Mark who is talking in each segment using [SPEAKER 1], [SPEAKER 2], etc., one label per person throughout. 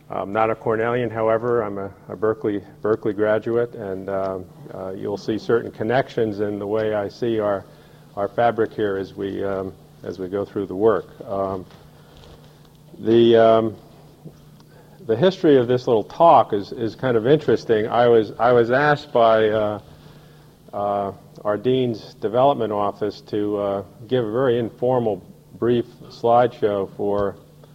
[SPEAKER 1] I'm not a Cornellian, however. I'm a Berkeley graduate, and you'll see certain connections in the way I see our fabric here as we go through the work. The history of this little talk is kind of interesting. I was asked by our dean's development office to give a very informal, brief slideshow for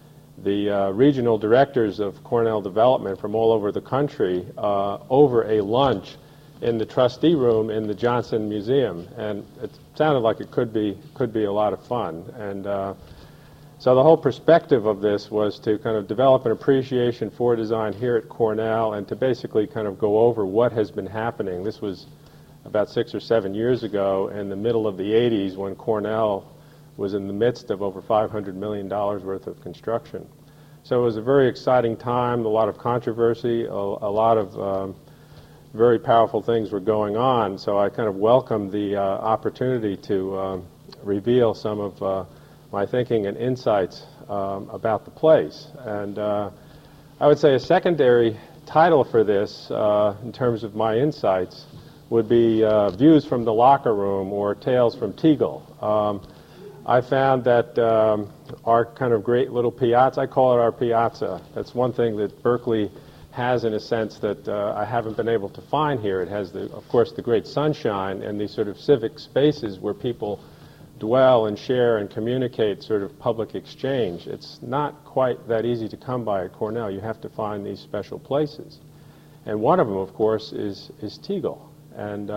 [SPEAKER 1] the regional directors of Cornell Development from all over the country over a lunch in the trustee room in the Johnson Museum, and it sounded like it could be a lot of fun. And so the whole perspective of this was to kind of develop an appreciation for design here at Cornell and to basically kind of go over what has been happening. This was about 6 or 7 years ago in the middle of the 80s when Cornell was in the midst of over $500 million worth of construction. So it was a very exciting time, a lot of controversy, a lot of very powerful things were going on. So I kind of welcomed the opportunity to reveal some of my thinking and insights about the place. And I would say a secondary title for this, in terms of my insights, would be Views from the Locker Room or Tales from Tegel. I found that our kind of great little piazza, I call it our piazza. That's one thing that Berkeley has in a sense that I haven't been able to find here. It has, of course, the great sunshine and these sort of civic spaces where people dwell and share and communicate, sort of public exchange. It's not quite that easy to come by at Cornell. You have to find these special places. And one of them, of course, is Tegel. And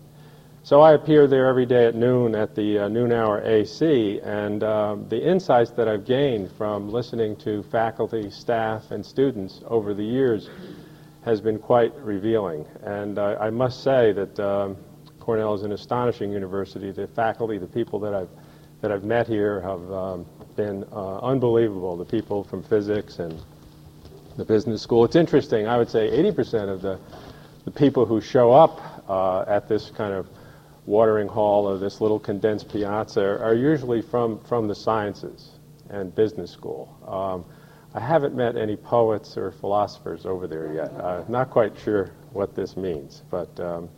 [SPEAKER 1] so I appear there every day at noon at the noon hour AC, and the insights that I've gained from listening to faculty, staff, and students over the years has been quite revealing. And I must say that Cornell is an astonishing university. The faculty, the people that I've met here have been unbelievable. The people from physics and the business school. It's interesting. I would say 80% of the people who show up at this kind of watering hall or this little condensed piazza are usually from the sciences and business school. I haven't met any poets or philosophers over there yet. Not quite sure what this means, but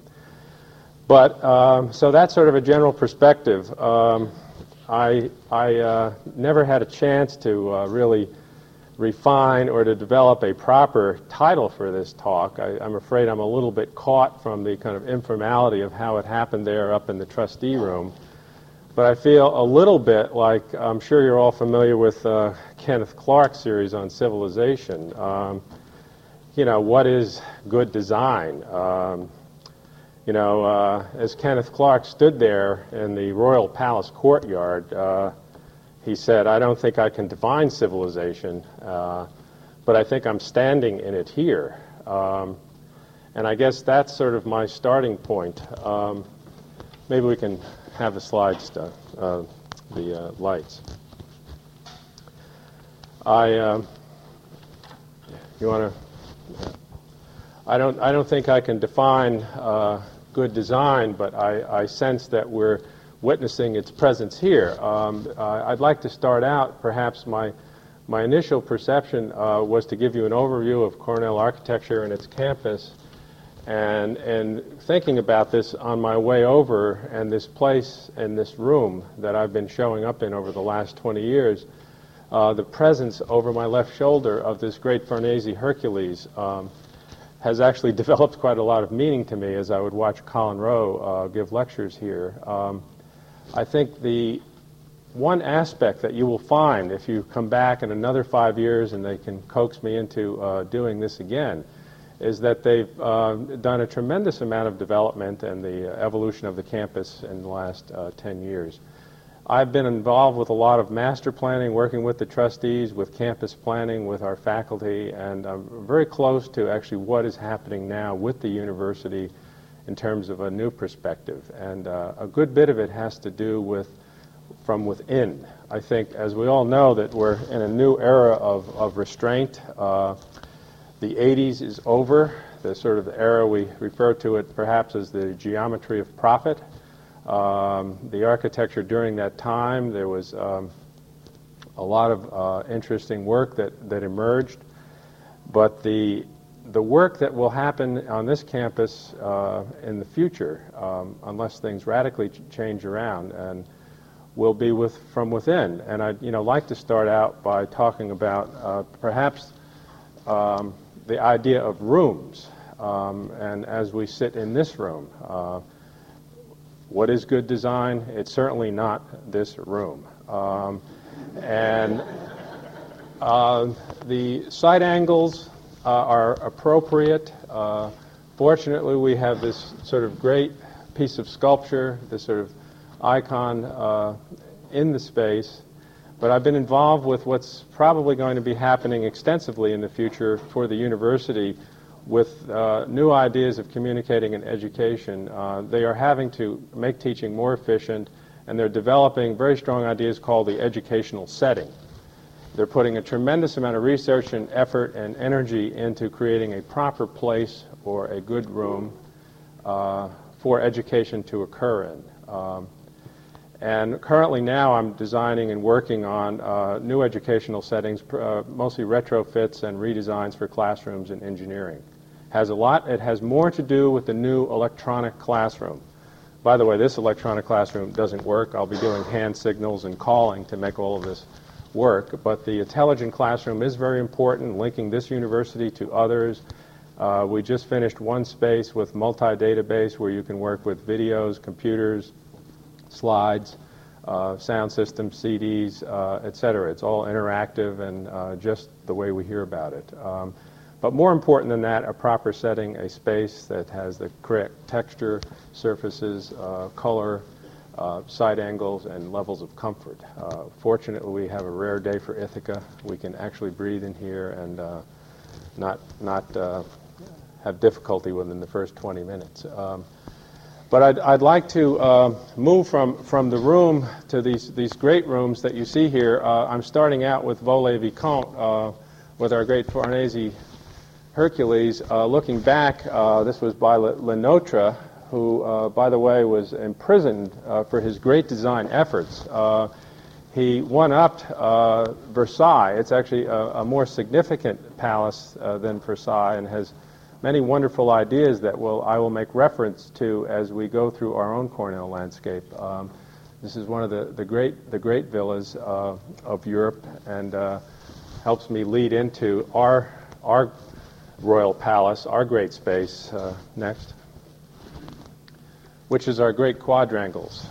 [SPEAKER 1] so that's sort of a general perspective. I never had a chance to really refine or to develop a proper title for this talk. I'm afraid I'm a little bit caught from the kind of informality of how it happened there up in the trustee room. But I feel a little bit like, I'm sure you're all familiar with Kenneth Clark's series on civilization. What is good design? As Kenneth Clark stood there in the Royal Palace courtyard, he said, I don't think I can define civilization, but I think I'm standing in it here. And I guess that's sort of my starting point. Maybe we can have the slides, the lights. You want to? I don't think I can define good design, but I sense that we're witnessing its presence here. I'd like to start out, perhaps my initial perception was to give you an overview of Cornell architecture and its campus, and thinking about this on my way over, and this place and this room that I've been showing up in over the last 20 years, the presence over my left shoulder of this great Farnese Hercules has actually developed quite a lot of meaning to me as I would watch Colin Rowe give lectures here. I think the one aspect that you will find if you come back in another 5 years and they can coax me into doing this again is that they've done a tremendous amount of development and the evolution of the campus in the last 10 years. I've been involved with a lot of master planning, working with the trustees, with campus planning, with our faculty, and I'm very close to actually what is happening now with the university in terms of a new perspective. And a good bit of it has to do from within. I think, as we all know, that we're in a new era of restraint. The 80s is over, the sort of era we refer to it perhaps as the geometry of profit. The architecture during that time, there was a lot of interesting work that emerged. But the work that will happen on this campus in the future, unless things radically change around, and will be from within. And I'd like to start out by talking about perhaps the idea of rooms. And as we sit in this room, what is good design? It's certainly not this room. And the side angles are appropriate. Fortunately, we have this sort of great piece of sculpture, this sort of icon in the space. But I've been involved with what's probably going to be happening extensively in the future for the university with new ideas of communicating and education. They are having to make teaching more efficient, and they're developing very strong ideas called the educational setting. They're putting a tremendous amount of research and effort and energy into creating a proper place or a good room for education to occur in. And currently now I'm designing and working on new educational settings, mostly retrofits and redesigns for classrooms in engineering. It has more to do with the new electronic classroom. By the way, this electronic classroom doesn't work. I'll be doing hand signals and calling to make all of this work. But the intelligent classroom is very important, linking this university to others. We just finished one space with multi-database where you can work with videos, computers, slides, sound systems, CDs, etc. It's all interactive and just the way we hear about it. But more important than that, a proper setting, a space that has the correct texture, surfaces, color, side angles, and levels of comfort. Fortunately, we have a rare day for Ithaca. We can actually breathe in here and not have difficulty within the first 20 minutes. But I'd like to move from the room to these great rooms that you see here. I'm starting out with Vaux-le-Vicomte with our great Farnese Hercules. Looking back, this was by Le Notre, who, by the way, was imprisoned for his great design efforts. He one-upped Versailles. It's actually a more significant palace than Versailles and has many wonderful ideas that I will make reference to as we go through our own Cornell landscape. This is one of the great villas of Europe, and helps me lead into our royal palace, our great space. Next, which is our great quadrangles.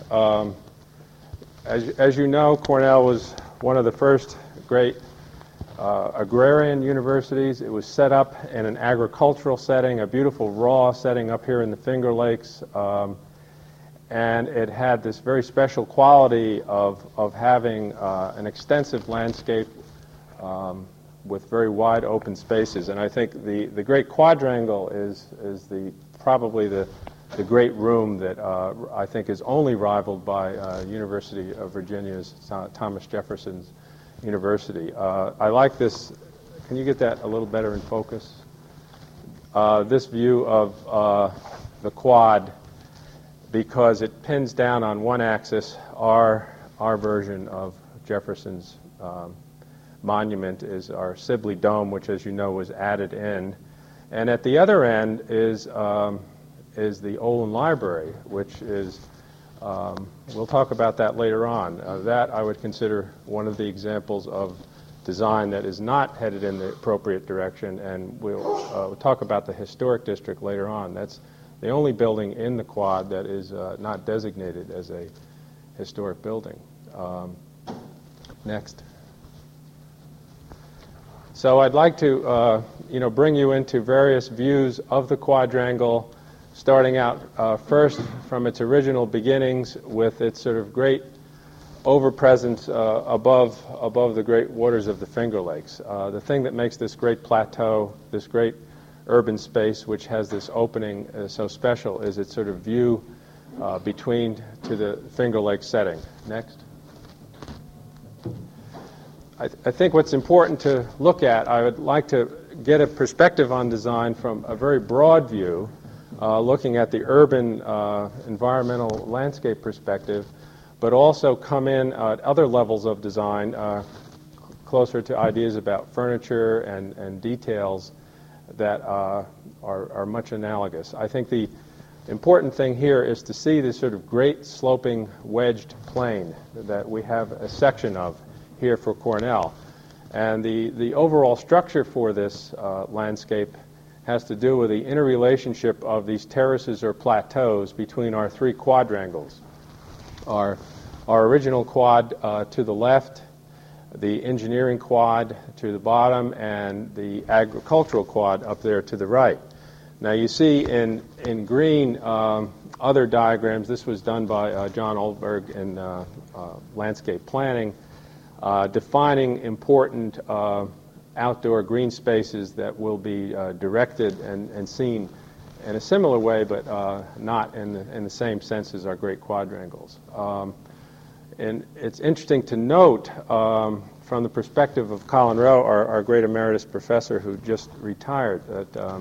[SPEAKER 1] As you know, Cornell was one of the first great agrarian universities. It was set up in an agricultural setting, a beautiful raw setting up here in the Finger Lakes, and it had this very special quality of having an extensive landscape with very wide open spaces. And I think the great quadrangle is probably the great room that I think is only rivaled by University of Virginia's Thomas Jefferson's University. I like this. Can you get that a little better in focus? This view of the quad, because it pins down on one axis our version of Jefferson's monument is our Sibley Dome, which, as you know, was added in, and at the other end is the Olin Library, which is we'll talk about that later on. That I would consider one of the examples of design that is not headed in the appropriate direction, and we'll talk about the historic district later on. That's the only building in the quad that is not designated as a historic building. Next. So I'd like to bring you into various views of the quadrangle, starting out first from its original beginnings with its sort of great overpresence above the great waters of the Finger Lakes. The thing that makes this great plateau, this great urban space, which has this opening so special, is its sort of view between to the Finger Lakes setting. Next. I think what's important to look at, I would like to get a perspective on design from a very broad view, looking at the urban environmental landscape perspective, but also come in at other levels of design, closer to ideas about furniture and details that are much analogous. I think the important thing here is to see this sort of great sloping wedged plain that we have a section of here for Cornell. And the overall structure for this landscape has to do with the interrelationship of these terraces or plateaus between our three quadrangles. Our original quad to the left, the engineering quad to the bottom, and the agricultural quad up there to the right. Now you see in green other diagrams. This was done by John Oldberg in landscape planning, defining important outdoor green spaces that will be directed and seen in a similar way, but not in the same sense as our great quadrangles. And it's interesting to note from the perspective of Colin Rowe, our great emeritus professor who just retired, that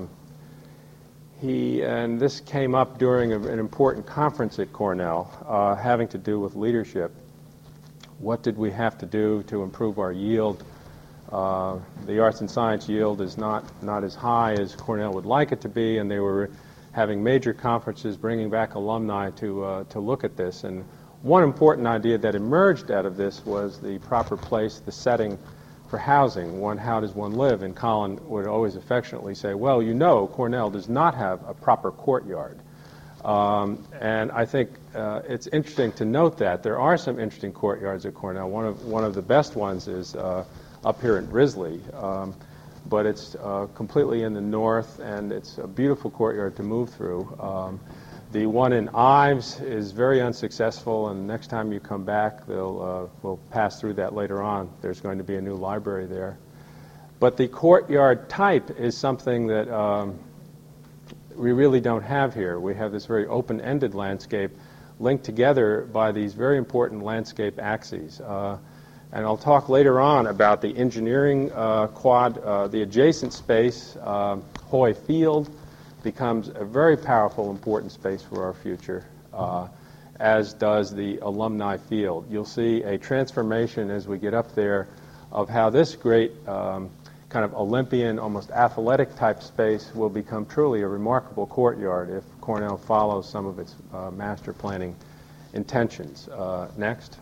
[SPEAKER 1] and this came up during an important conference at Cornell having to do with leadership. What did we have to do to improve our yield? The arts and science yield is not as high as Cornell would like it to be, and they were having major conferences bringing back alumni to look at this. And one important idea that emerged out of this was the proper place, the setting for housing. How does one live? And Colin would always affectionately say, well, you know, Cornell does not have a proper courtyard. And I think it's interesting to note that there are some interesting courtyards at Cornell. One of the best ones is up here at Risley, but it's completely in the north, and it's a beautiful courtyard to move through. The one in Ives is very unsuccessful, and next time you come back, we'll pass through that later on. There's going to be a new library there. But the courtyard type is something that we really don't have here. We have this very open-ended landscape linked together by these very important landscape axes. And I'll talk later on about the engineering quad. The adjacent space, Hoy Field, becomes a very powerful, important space for our future, as does the alumni field. You'll see a transformation as we get up there of how this great kind of Olympian, almost athletic type space will become truly a remarkable courtyard if Cornell follows some of its master planning intentions. Next.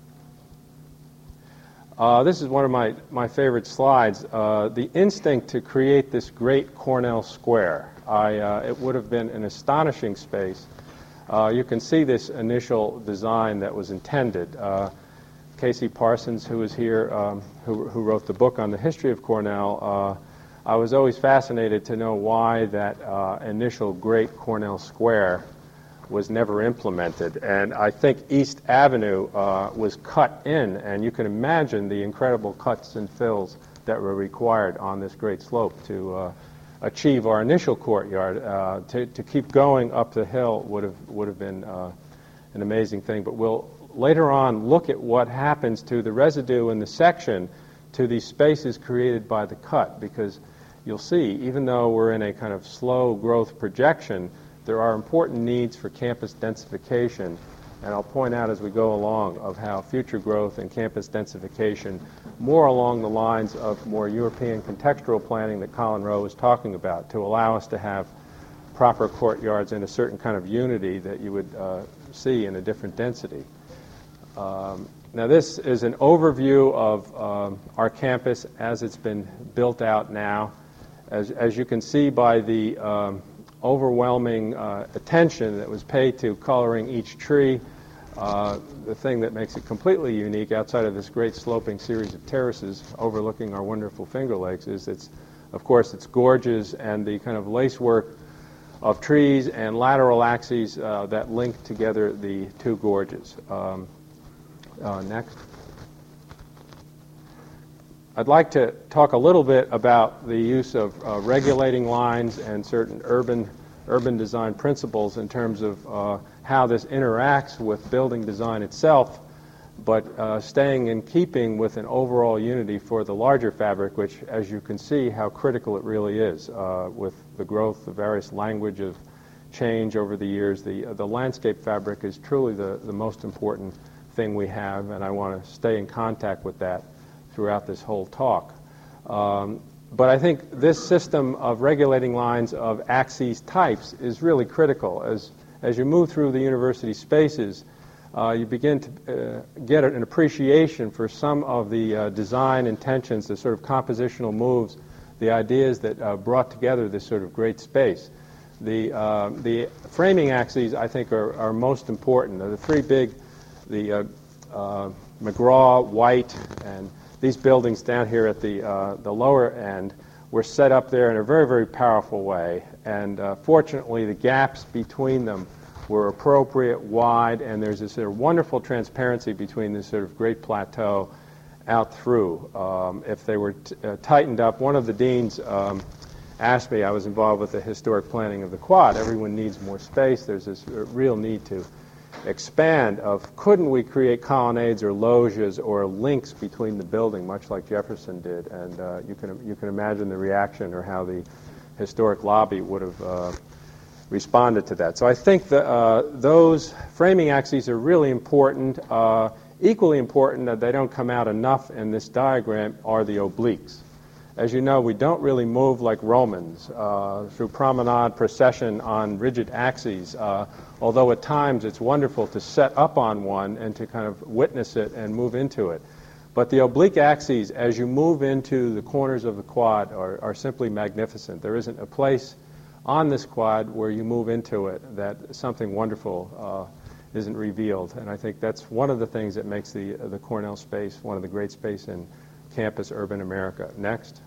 [SPEAKER 1] This is one of my favorite slides. The instinct to create this great Cornell Square. It would have been an astonishing space. You can see this initial design that was intended. Casey Parsons, who was here, who wrote the book on the history of Cornell, I was always fascinated to know why that initial great Cornell Square was never implemented. And I think East Avenue was cut in, and you can imagine the incredible cuts and fills that were required on this great slope to achieve our initial courtyard. To keep going up the hill would have been an amazing thing. But we'll later on look at what happens to the residue in the section to these spaces created by the cut, because you'll see, even though we're in a kind of slow growth projection, there are important needs for campus densification, and I'll point out as we go along of how future growth and campus densification, more along the lines of more European contextual planning that Colin Rowe was talking about, to allow us to have proper courtyards in a certain kind of unity that you would see in a different density. Now this is an overview of our campus as it's been built out now. As you can see by the overwhelming attention that was paid to coloring each tree. The thing that makes it completely unique outside of this great sloping series of terraces overlooking our wonderful Finger Lakes is of course, its gorges and the kind of lacework of trees and lateral axes that link together the two gorges. Next. I'd like to talk a little bit about the use of regulating lines and certain urban design principles in terms of how this interacts with building design itself, but staying in keeping with an overall unity for the larger fabric, which, as you can see, how critical it really is with the growth of various language of change over the years. The landscape fabric is truly the most important thing we have, and I want to stay in contact with that throughout this whole talk. But I think this system of regulating lines of axes types is really critical. As you move through the university spaces, you begin to get an appreciation for some of the design intentions, the sort of compositional moves, the ideas that brought together this sort of great space. The framing axes, I think, are most important. The three big, the McGraw, White, and these buildings down here at the lower end were set up there in a very, very powerful way. And fortunately, the gaps between them were appropriate, wide, and there's this sort of wonderful transparency between this sort of great plateau out through. If they were tightened up, one of the deans asked me, I was involved with the historic planning of the quad, everyone needs more space, there's this real need to expand of couldn't we create colonnades or loges or links between the building, much like Jefferson did, and you can imagine the reaction or how the historic lobby would have responded to that. So I think that those framing axes are really important. Equally important that they don't come out enough in this diagram are the obliques. As you know, we don't really move like Romans through promenade procession on rigid axes, although at times it's wonderful to set up on one and to kind of witness it and move into it. But the oblique axes, as you move into the corners of the quad, are simply magnificent. There isn't a place on this quad where you move into it that something wonderful isn't revealed. And I think that's one of the things that makes the Cornell space one of the great space in campus urban America. Next.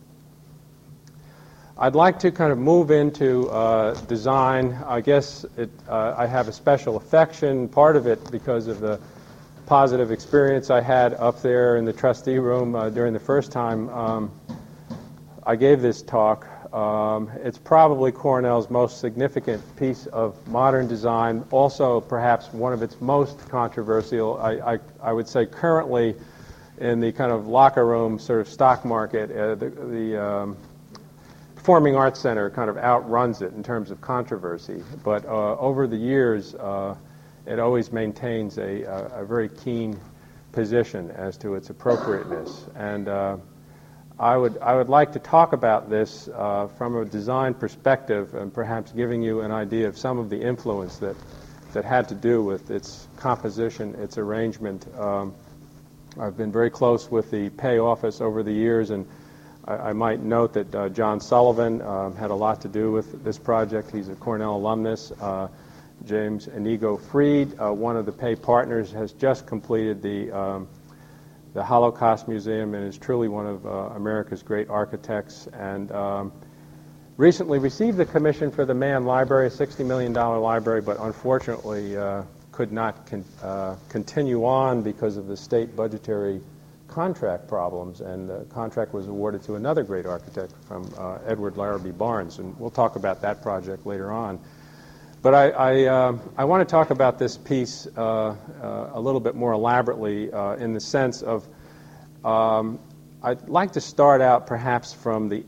[SPEAKER 1] I'd like to kind of move into design. I guess I have a special affection, part of it because of the positive experience I had up there in the trustee room during the first time I gave this talk. It's probably Cornell's most significant piece of modern design, also perhaps one of its most controversial. I would say currently in the kind of locker room sort of stock market, the Performing Arts Center kind of outruns it in terms of controversy. But over the years, it always maintains a very keen position as to its appropriateness. And I would like to talk about this from a design perspective and perhaps giving you an idea of some of the influence that had to do with its composition, its arrangement. I've been very close with the Pay office over the years, and I might note that John Sullivan had a lot to do with this project. He's a Cornell alumnus. James Inigo Freed, one of the Pay partners, has just completed the Holocaust Museum and is truly one of America's great architects, and recently received the commission for the Mann Library, a $60 million library, but unfortunately could not continue on because of the state budgetary contract problems, and the contract was awarded to another great architect from Edward Larrabee Barnes, and we'll talk about that project later on. But I want to talk about this piece a little bit more elaborately in the sense of I'd like to start out perhaps from the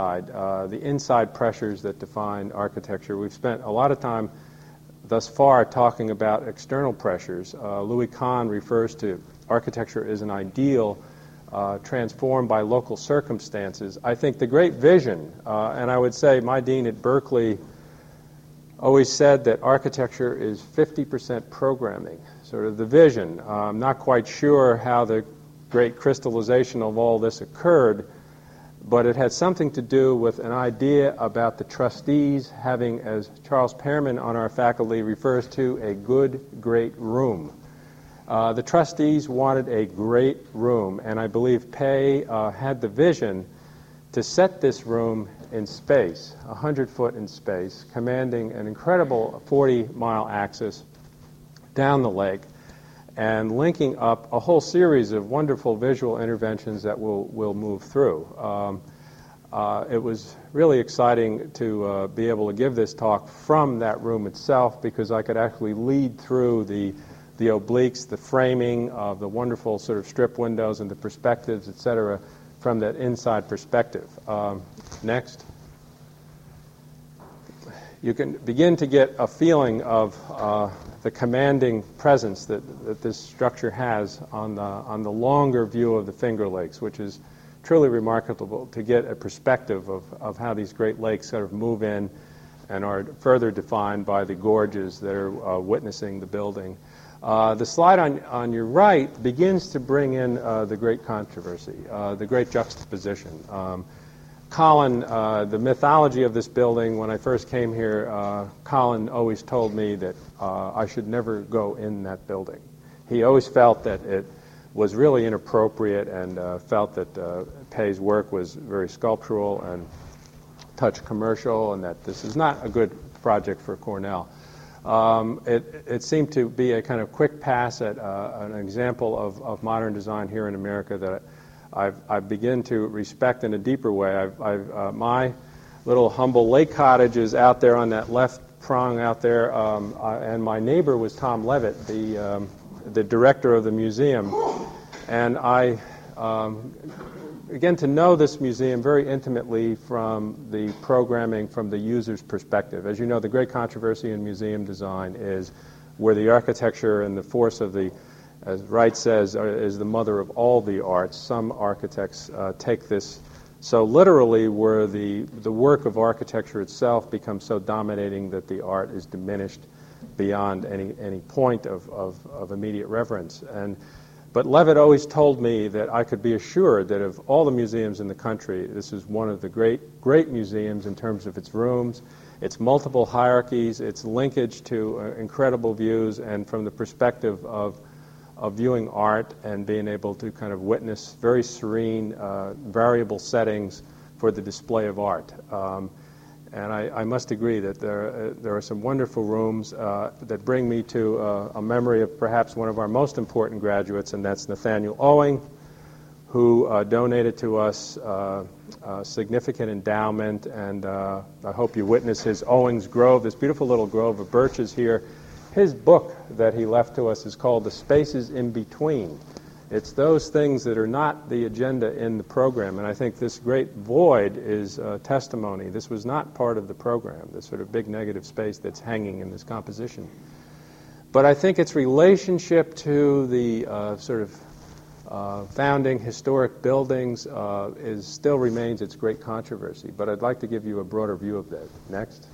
[SPEAKER 1] inside pressures that define architecture. We've spent a lot of time thus far talking about external pressures. Louis Kahn refers to architecture as an ideal transformed by local circumstances. I think the great vision, and I would say my dean at Berkeley always said that architecture is 50% programming, sort of the vision. I'm not quite sure how the great crystallization of all this occurred, but it had something to do with an idea about the trustees having, as Charles Pearman on our faculty refers to, a good, great room. The trustees wanted a great room, and I believe Pay had the vision to set this room in space, 100 foot in space, commanding an incredible 40-mile axis down the lake, and linking up a whole series of wonderful visual interventions that we'll move through. It was really exciting to be able to give this talk from that room itself, because I could actually lead through the obliques, the framing of the wonderful sort of strip windows and the perspectives, etc., from that inside perspective. Next. you can begin to get a feeling of the commanding presence that this structure has on the longer view of the Finger Lakes, which is truly remarkable to get a perspective of how these Great Lakes sort of move in and are further defined by the gorges that are witnessing the building. The slide on your right begins to bring in the great controversy, the great juxtaposition. Colin, the mythology of this building, when I first came here, Colin always told me that I should never go in that building. He always felt that it was really inappropriate and felt that Pei's work was very sculptural and touched commercial and that this is not a good project for Cornell. It seemed to be a kind of quick pass at an example of modern design here in America that I begin to respect in a deeper way. My little humble lake cottage is out there on that left prong out there, and my neighbor was Tom Levitt, the director of the museum. And I began to know this museum very intimately from the programming from the user's perspective. As you know, the great controversy in museum design is where the architecture and the force of the, as Wright says, is the mother of all the arts. Some architects take this so literally where the work of architecture itself becomes so dominating that the art is diminished beyond any point of immediate reverence. But Levitt always told me that I could be assured that of all the museums in the country, this is one of the great museums in terms of its rooms, its multiple hierarchies, its linkage to incredible views, and from the perspective of viewing art and being able to kind of witness very serene, variable settings for the display of art. And I must agree that there are some wonderful rooms that bring me to a memory of perhaps one of our most important graduates, and that's Nathaniel Owing, who donated to us a significant endowment, and I hope you witness his Owings Grove, this beautiful little grove of birches here. His book that he left to us is called The Spaces in Between. It's those things that are not the agenda in the program, and I think this great void is testimony. This was not part of the program, this sort of big negative space that's hanging in this composition. But I think its relationship to the founding historic buildings still remains its great controversy, but I'd like to give you a broader view of that. Next.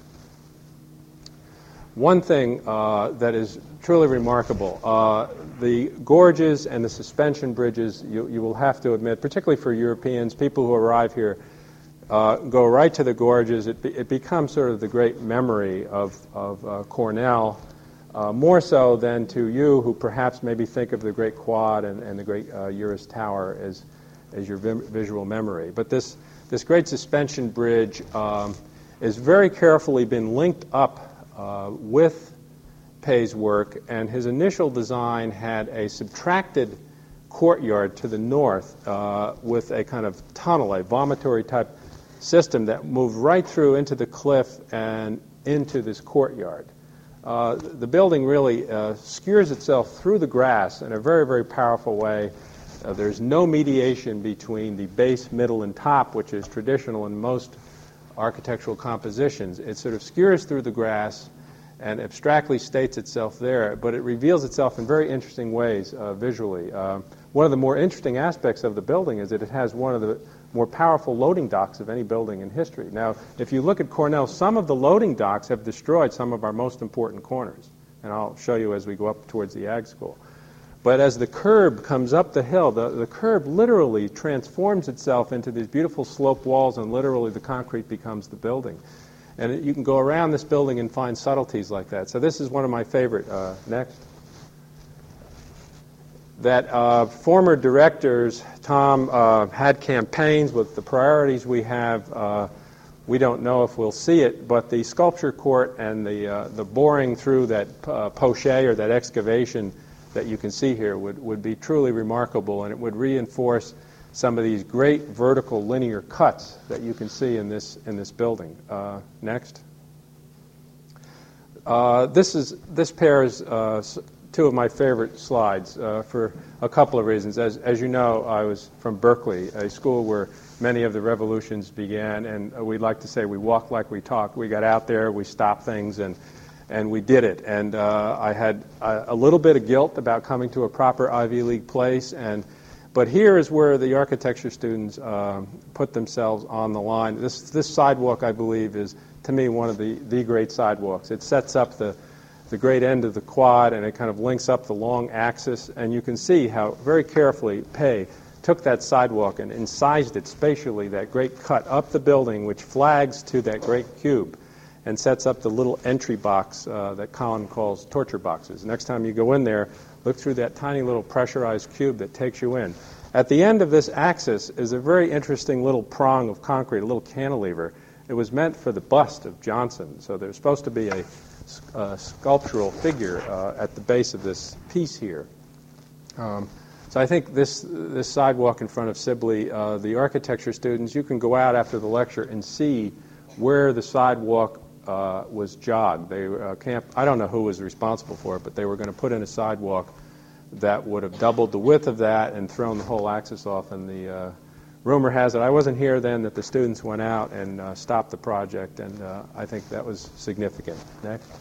[SPEAKER 1] One thing that is truly remarkable, the gorges and the suspension bridges, you will have to admit, particularly for Europeans, people who arrive here, go right to the gorges. It becomes sort of the great memory of Cornell, more so than to you who perhaps maybe think of the Great Quad and the Great Uris Tower as your visual memory. But this great suspension bridge is very carefully been linked up with Pei's work, and his initial design had a subtracted courtyard to the north with a kind of tunnel, a vomitory type system that moved right through into the cliff and into this courtyard. The building really skewers itself through the grass in a very, very powerful way. There's no mediation between the base, middle, and top, which is traditional in most architectural compositions. It sort of skewers through the grass and abstractly states itself there, but it reveals itself in very interesting ways visually. One of the more interesting aspects of the building is that it has one of the more powerful loading docks of any building in history. Now, if you look at Cornell, some of the loading docks have destroyed some of our most important corners, and I'll show you as we go up towards the Ag School. But as the curb comes up the hill, the curb literally transforms itself into these beautiful slope walls, and literally the concrete becomes the building. And you can go around this building and find subtleties like that. So this is one of my favorite. Next. That former directors, Tom, had campaigns with the priorities we have. We don't know if we'll see it, but the sculpture court and the boring through that poche or that excavation that you can see here would be truly remarkable, and it would reinforce some of these great vertical linear cuts that you can see in this building. Next. This pairs two of my favorite slides for a couple of reasons. As you know, I was from Berkeley, a school where many of the revolutions began, and we like to say we walked like we talked. We got out there, we stopped things, and we did it. And I had a little bit of guilt about coming to a proper Ivy League place, but here is where the architecture students put themselves on the line. This sidewalk, I believe, is, to me, one of the great sidewalks. It sets up the great end of the quad, and it kind of links up the long axis, and you can see how very carefully Pei took that sidewalk and incised it spatially, that great cut up the building, which flags to that great cube, and sets up the little entry box that Colin calls torture boxes. Next time you go in there, look through that tiny little pressurized cube that takes you in. At the end of this axis is a very interesting little prong of concrete, a little cantilever. It was meant for the bust of Johnson, so there's supposed to be a sculptural figure at the base of this piece here. So I think this sidewalk in front of Sibley, the architecture students, you can go out after the lecture and see where the sidewalk was jogged. I don't know who was responsible for it, but they were going to put in a sidewalk that would have doubled the width of that and thrown the whole axis off. And the rumor has it, I wasn't here then, that the students went out and stopped the project, and I think that was significant. Next.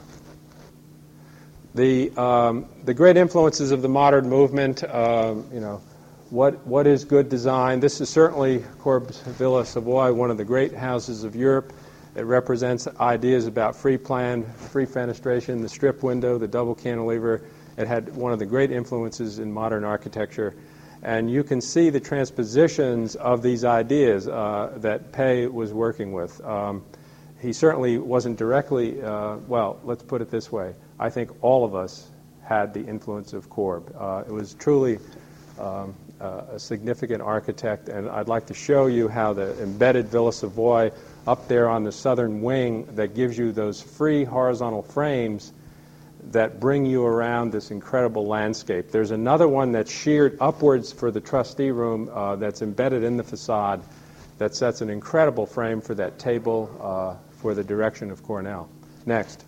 [SPEAKER 1] The great influences of the modern movement, what is good design? This is certainly Corb's Villa Savoy, one of the great houses of Europe. It represents ideas about free plan, free fenestration, the strip window, the double cantilever. It had one of the great influences in modern architecture. And you can see the transpositions of these ideas that Pei was working with. He certainly wasn't directly, well, let's put it this way. I think all of us had the influence of Corb. It was truly a significant architect, and I'd like to show you how the embedded Villa Savoy up there on the southern wing that gives you those free horizontal frames that bring you around this incredible landscape. There's another one that's sheared upwards for the trustee room that's embedded in the facade that sets an incredible frame for that table for the direction of Cornell. Next.